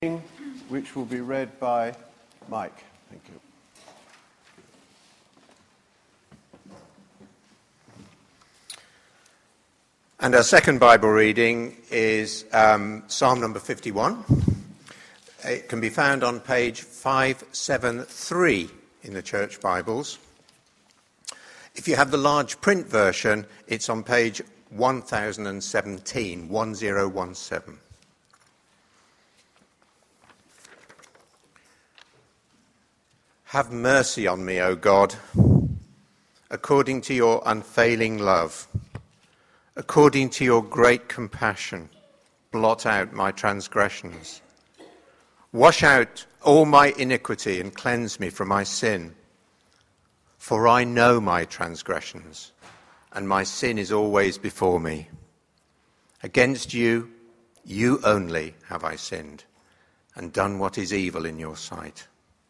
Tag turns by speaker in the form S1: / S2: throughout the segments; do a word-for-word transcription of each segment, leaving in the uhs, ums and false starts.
S1: which will be read by Mike. Thank you.
S2: And our second Bible reading is um, Psalm number fifty-one. It can be found on page five seventy-three in the Church Bibles. If you have the large print version, it's on page one thousand seventeen, one thousand seventeen. Have mercy on me, O God, according to your unfailing love. According to your great compassion, blot out my transgressions. Wash out all my iniquity and cleanse me from my sin. For I know my transgressions, and my sin is always before me. Against you, you only have I sinned, and done what is evil in your sight.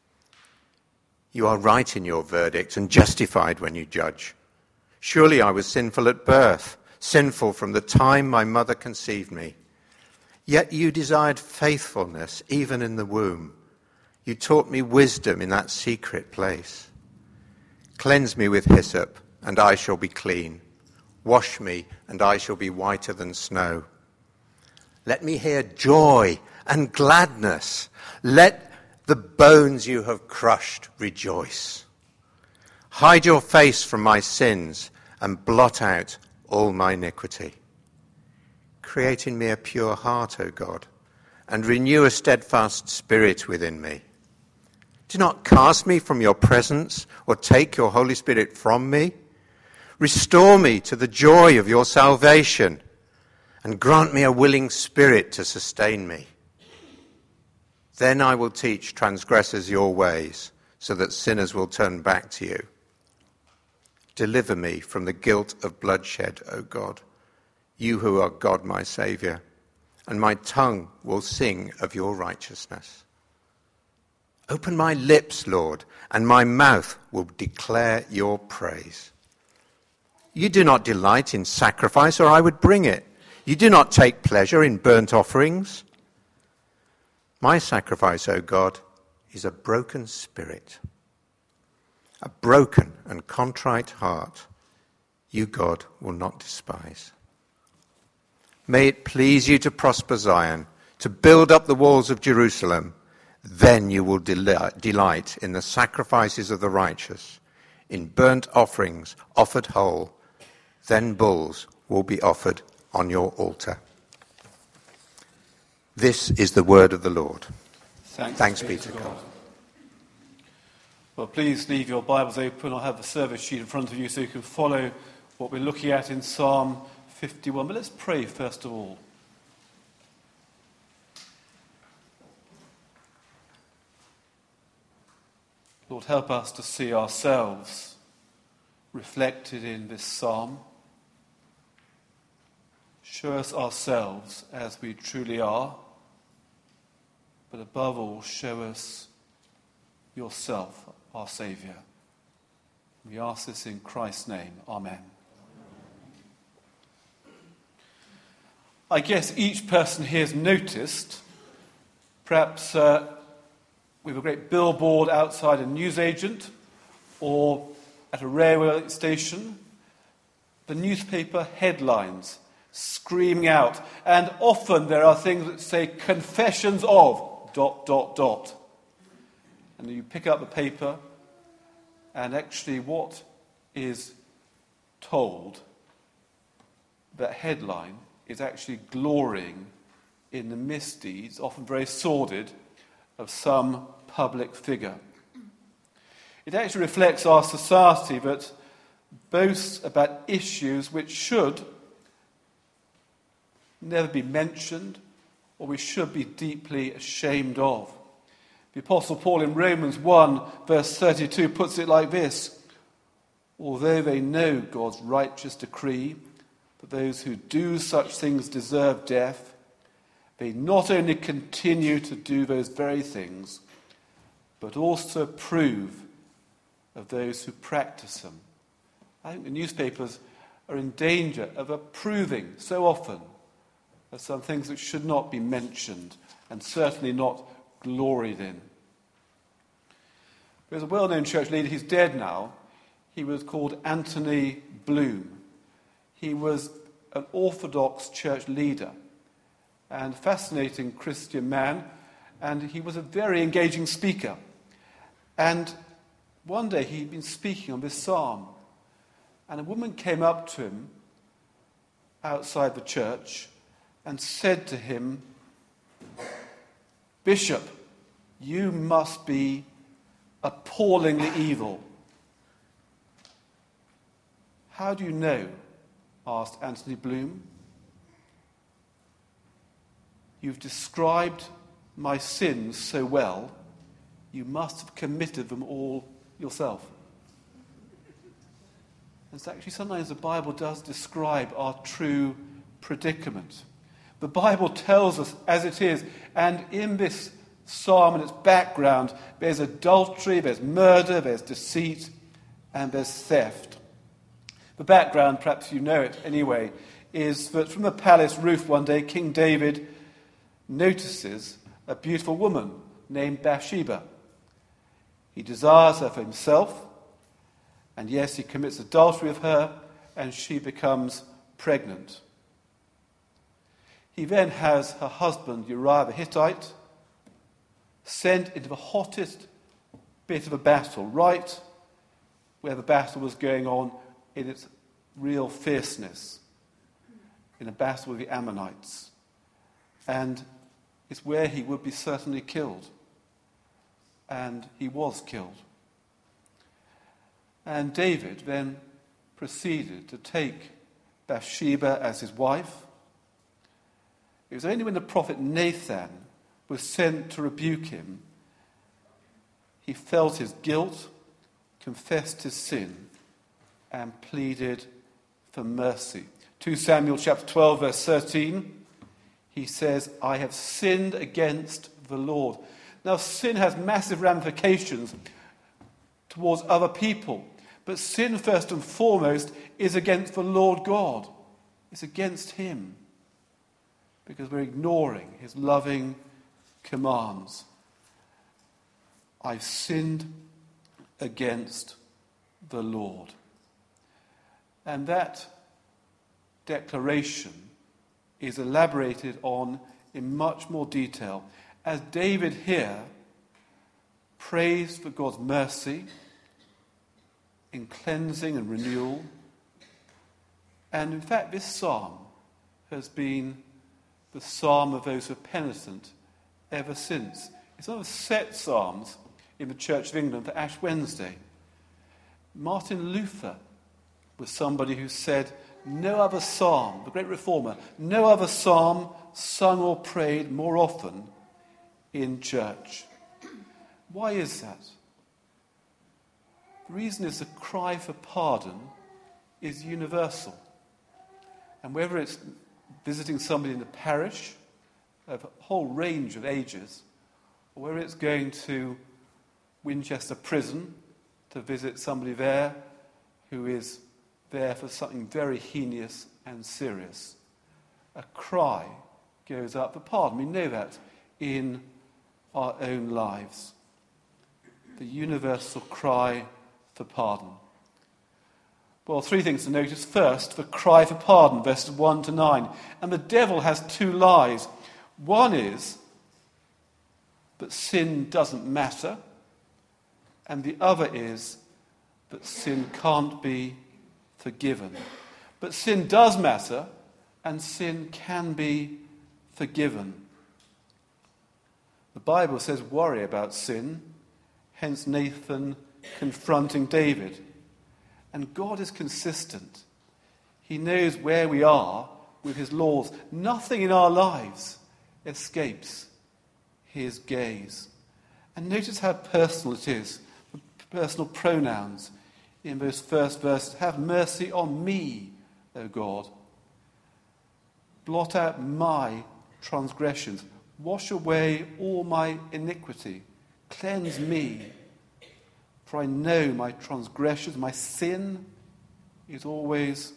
S2: You are right in your verdict and justified when you judge. Surely I was sinful at birth, sinful from the time my mother conceived me. Yet you desired faithfulness even in the womb. You taught me wisdom in that secret place. Cleanse me with hyssop, and I shall be clean. Wash me, and I shall be whiter than snow. Let me hear joy and gladness. Let the bones you have crushed rejoice. Hide your face from my sins and blot out all my iniquity. Create in me a pure heart, O God, and renew a steadfast spirit within me. Do not cast me from your presence or take your Holy Spirit from me. Restore me to the joy of your salvation and grant me a willing spirit to sustain me. Then I will teach transgressors your ways, so that sinners will turn back to you. Deliver me from the guilt of bloodshed, O God, you who are God my Saviour, and my tongue will sing of your righteousness. Open my lips, Lord, and my mouth will declare your praise. You do not delight in sacrifice, or I would bring it. You do not take pleasure in burnt offerings. My sacrifice, O God, is a broken spirit, a broken and contrite heart. You, God, will not despise. May it please you to prosper Zion, to build up the walls of Jerusalem. Then you will delight in the sacrifices of the righteous, in burnt offerings offered whole. Then bulls will be offered on your altar. This is the word of the Lord.
S3: Thanks,
S2: Thanks be to God. God.
S3: Well, please leave your Bibles open. I'll have the service sheet in front of you so you can follow what we're looking at in Psalm fifty-one. But let's pray first of all. Lord, help us to see ourselves reflected in this psalm. Show us ourselves as we truly are, but above all, show us yourself, our Saviour. We ask this in Christ's name. Amen. I guess each person here has noticed, perhaps uh, with a great billboard outside a newsagent or at a railway station, the newspaper headlines screaming out. And often there are things that say confessions of dot, dot, dot. And you pick up the paper, and actually what is told, that headline, is actually glorying in the misdeeds, often very sordid, of some public figure. It actually reflects our society that boasts about issues which should never be mentioned, or we should be deeply ashamed of. The Apostle Paul in Romans one, verse thirty-two, puts it like this: although they know God's righteous decree that those who do such things deserve death, they not only continue to do those very things, but also approve of those who practice them. I think the newspapers are in danger of approving so often of some things that should not be mentioned and certainly not gloried in. There's a well-known church leader, he's dead now. He was called Anthony Bloom. He was an Orthodox church leader and fascinating Christian man, and he was a very engaging speaker. And one day he'd been speaking on this psalm, and a woman came up to him outside the church and said to him, "Bishop, you must be appallingly evil." "How do you know?" asked Anthony Bloom. "You've described my sins so well, you must have committed them all yourself." And so actually sometimes the Bible does describe our true predicament. The Bible tells us as it is, and in this psalm and its background, there's adultery, there's murder, there's deceit, and there's theft. The background, perhaps you know it anyway, is that from the palace roof one day, King David notices a beautiful woman named Bathsheba. He desires her for himself, and yes, he commits adultery with her, and she becomes pregnant. He then has her husband, Uriah the Hittite, sent into the hottest bit of a battle, right where the battle was going on in its real fierceness, in a battle with the Ammonites. And it's where he would be certainly killed. And he was killed. And David then proceeded to take Bathsheba as his wife. It was only when the prophet Nathan was sent to rebuke him, he felt his guilt, confessed his sin, and pleaded for mercy. Second Samuel chapter twelve, verse thirteen, he says, "I have sinned against the Lord." Now, sin has massive ramifications towards other people. But sin, first and foremost, is against the Lord God. It's against him. Because we're ignoring his loving commands. I've sinned against the Lord. And that declaration is elaborated on in much more detail as David here prays for God's mercy in cleansing and renewal. And in fact, this psalm has been the psalm of those who are penitent ever since. It's one of the set psalms in the Church of England for Ash Wednesday. Martin Luther was somebody who said, no other psalm, the great reformer, no other psalm sung or prayed more often in church. Why is that? The reason is the cry for pardon is universal. And whether it's visiting somebody in the parish of a whole range of ages, or whether it's going to Winchester Prison to visit somebody there who is there for something very heinous and serious, a cry goes up for pardon. We know that in our own lives. The universal cry for pardon. Well, three things to notice. First, the cry for pardon, verses one to nine. And the devil has two lies. One is that sin doesn't matter, and the other is that sin can't be forgiven. But sin does matter, and sin can be forgiven. The Bible says worry about sin, hence Nathan confronting David. And God is consistent. He knows where we are with his laws. Nothing in our lives escapes his gaze. And notice how personal it is, the personal pronouns in those first verses. Have mercy on me, O God. Blot out my transgressions. Wash away all my iniquity. Cleanse me. For I know my transgressions, my sin is always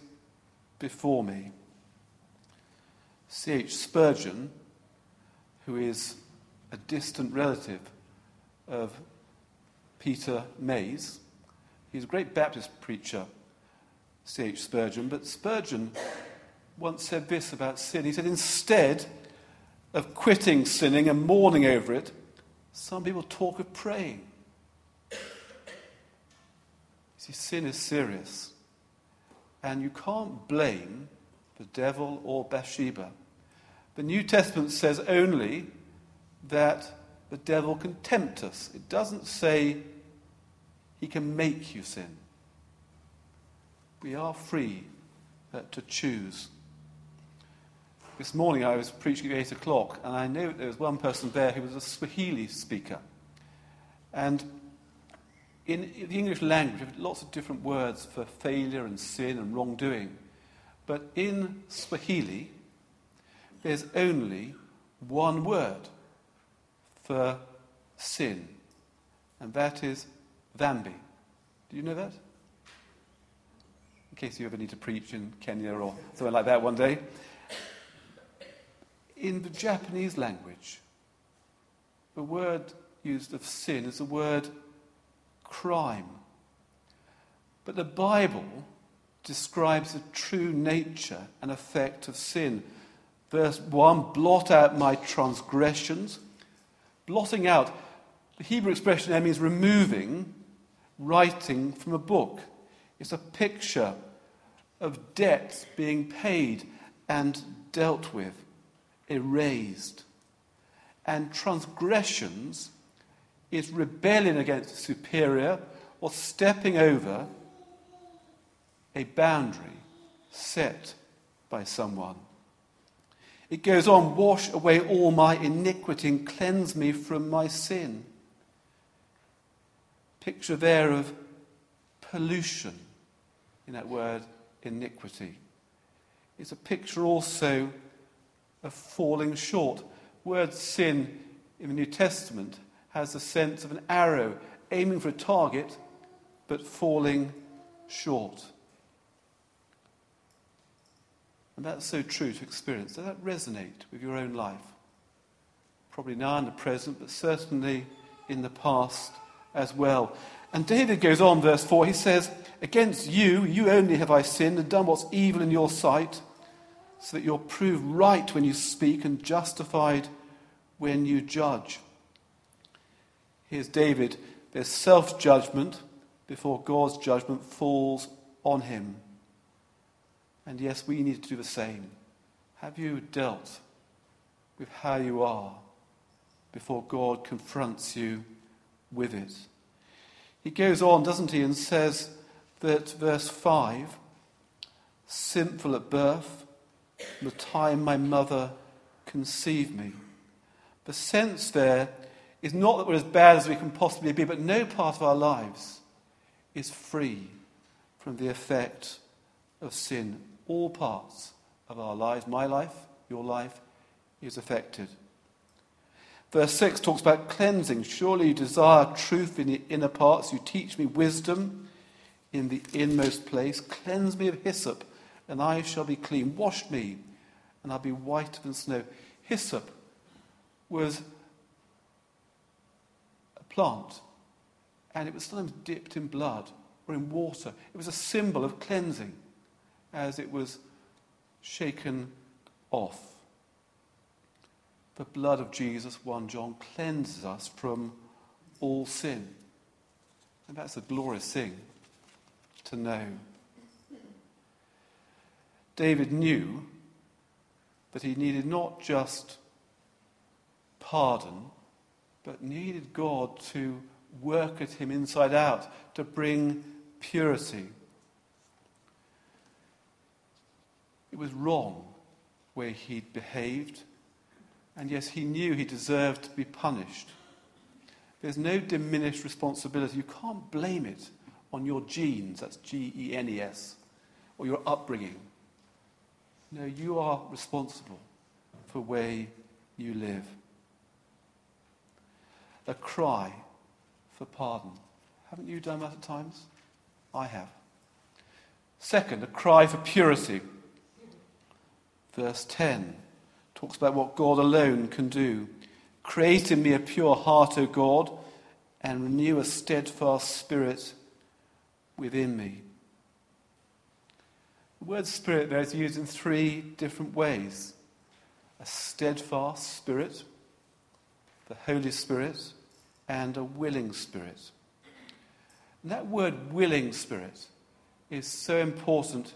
S3: before me. C H Spurgeon, who is a distant relative of Peter Mays. He's a great Baptist preacher, C H Spurgeon, but Spurgeon once said this about sin. He said, instead of quitting sinning and mourning over it, some people talk of praying. You see, sin is serious, and you can't blame the devil or Bathsheba. The New Testament says only that the devil can tempt us. It doesn't say he can make you sin. We are free uh, to choose. This morning I was preaching at eight o'clock, and I know there was one person there who was a Swahili speaker. And in the English language, we have lots of different words for failure and sin and wrongdoing. But in Swahili, there's only one word for sin, and that is dhambi. Do you know that? In case you ever need to preach in Kenya or something like that one day. In the Japanese language, the word used of sin is the word crime. But the Bible describes the true nature and effect of sin. Verse one, blot out my transgressions. Blotting out, the Hebrew expression there means removing, writing from a book. It's a picture of debts being paid and dealt with, erased. And transgressions is rebellion against a superior or stepping over a boundary set by someone. It goes on, wash away all my iniquity and cleanse me from my sin. Picture there of pollution in that word iniquity. It's a picture also of falling short. The word sin in the New Testament has the sense of an arrow aiming for a target but falling short. And that's so true to experience. Does that resonate with your own life? Probably now in the present, but certainly in the past as well. And David goes on, verse four, he says, against you, you only have I sinned and done what's evil in your sight, so that you're proved right when you speak and justified when you judge. Here's David. There's self-judgment before God's judgment falls on him. And yes, we need to do the same. Have you dealt with how you are before God confronts you with it? He goes on, doesn't he, and says that, verse five, sinful at birth, from the time my mother conceived me. The sense there is not that we're as bad as we can possibly be, but no part of our lives is free from the effect of sin. All parts of our lives, my life, your life, is affected. Verse six talks about cleansing. Surely you desire truth in the inner parts. You teach me wisdom in the inmost place. Cleanse me of hyssop, and I shall be clean. Wash me, and I'll be whiter than snow. Hyssop was a plant, and it was sometimes dipped in blood or in water. It was a symbol of cleansing as it was shaken off. The blood of Jesus, First John, cleanses us from all sin. And that's a glorious thing to know. David knew that he needed not just pardon, but needed God to work at him inside out, to bring purity. It was wrong where he'd behaved, and yes, he knew he deserved to be punished. There's no diminished responsibility. You can't blame it on your genes, that's G E N E S, or your upbringing. No, you are responsible for where you live. A cry for pardon. Haven't you done that at times? I have. Second, a cry for purity. Verse ten talks about what God alone can do. Create in me a pure heart, O God, and renew a steadfast spirit within me. The word spirit there is used in three different ways. A steadfast spirit, the Holy Spirit, and a willing spirit. And that word willing spirit is so important.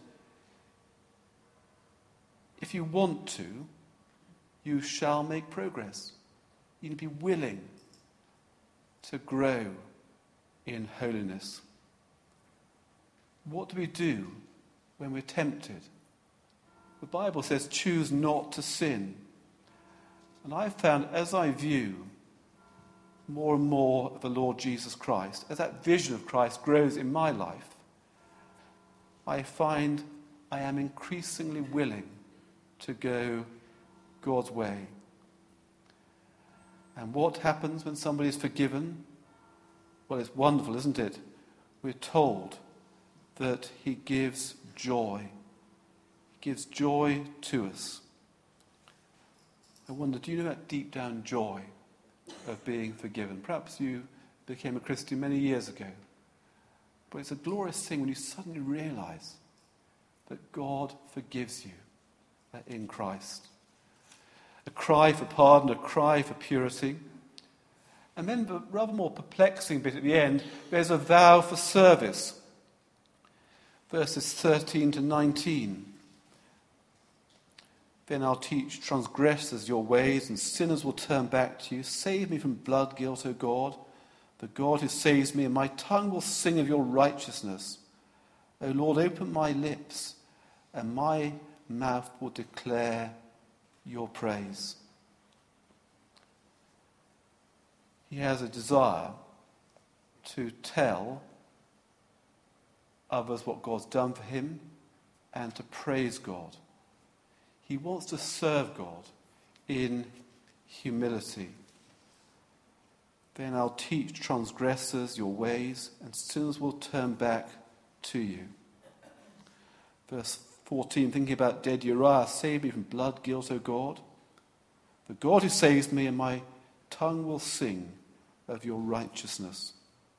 S3: If you want to, you shall make progress. You need to be willing to grow in holiness. What do we do when we're tempted? The Bible says, choose not to sin. And I've found as I view more and more of the Lord Jesus Christ, as that vision of Christ grows in my life, I find I am increasingly willing to go God's way. And what happens when somebody is forgiven? Well, it's wonderful, isn't it? We're told that he gives joy. He gives joy to us. I wonder, do you know that deep down joy of being forgiven? Perhaps you became a Christian many years ago. But it's a glorious thing when you suddenly realize that God forgives you in Christ. A cry for pardon, a cry for purity. And then the rather more perplexing bit at the end, there's a vow for service. Verses thirteen to nineteen. Then I'll teach transgressors your ways, and sinners will turn back to you. Save me from blood guilt, O God, the God who saves me, and my tongue will sing of your righteousness. O Lord, open my lips, and my mouth will declare your praise. He has a desire to tell others what God's done for him and to praise God. He wants to serve God in humility. Then I'll teach transgressors your ways, and sinners will turn back to you. Verse fourteen, thinking about dead Uriah, save me from blood guilt, O God. The God who saves me, and my tongue will sing of your righteousness.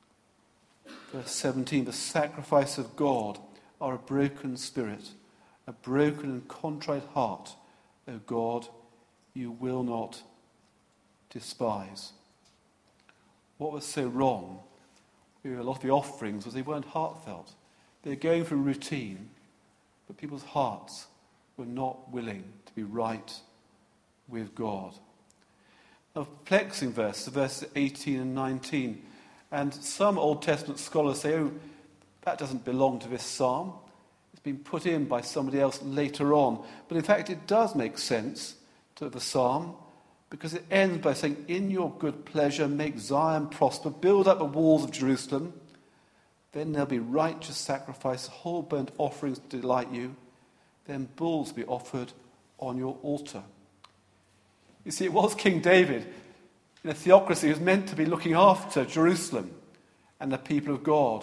S3: Verse seventeen, the sacrifice of God are a broken spirit, a broken and contrite heart, O God, you will not despise. What was so wrong with a lot of the offerings was they weren't heartfelt. They were going through routine, but people's hearts were not willing to be right with God. A perplexing verse, verses eighteen and nineteen. And some Old Testament scholars say, oh, that doesn't belong to this psalm. It's been put in by somebody else later on. But in fact, it does make sense to the psalm, because it ends by saying, in your good pleasure, make Zion prosper, build up the walls of Jerusalem. Then there'll be righteous sacrifice, whole burnt offerings to delight you. Then bulls be offered on your altar. You see, it was King David in a theocracy who was meant to be looking after Jerusalem and the people of God.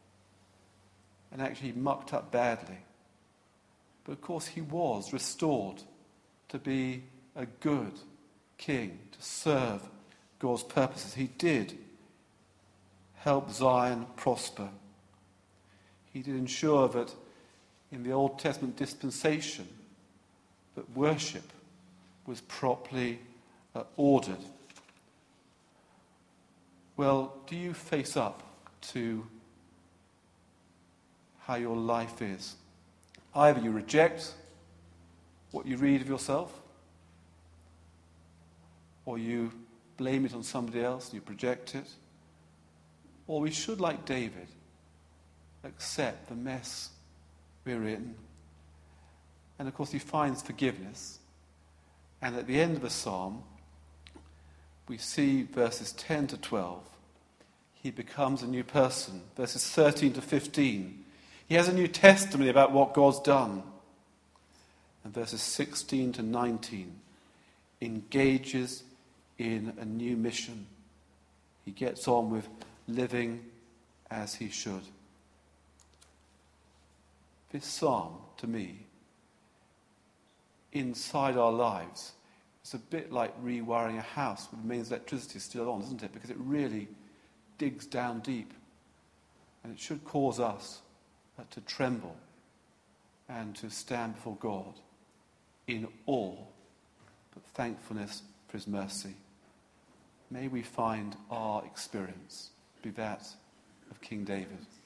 S3: And actually he mucked up badly. But of course he was restored to be a good king, to serve God's purposes. He did help Zion prosper. He did ensure that in the Old Testament dispensation that worship was properly uh, ordered. Well, do you face up to how your life is? Either you reject what you read of yourself, or you blame it on somebody else and you project it, or we should, like David, accept the mess we're in. And of course he finds forgiveness. And at the end of the psalm, we see verses ten to twelve. He becomes a new person. Verses thirteen to fifteen. He has a new testimony about what God's done. And verses sixteen to nineteen engages in a new mission. He gets on with living as he should. This psalm, to me, inside our lives, It's a bit like rewiring a house with the mains electricity still on, isn't it? Because it really digs down deep. And it should cause us uh, to tremble and to stand before God in awe, but thankfulness for his mercy. May we find our experience be that of King David.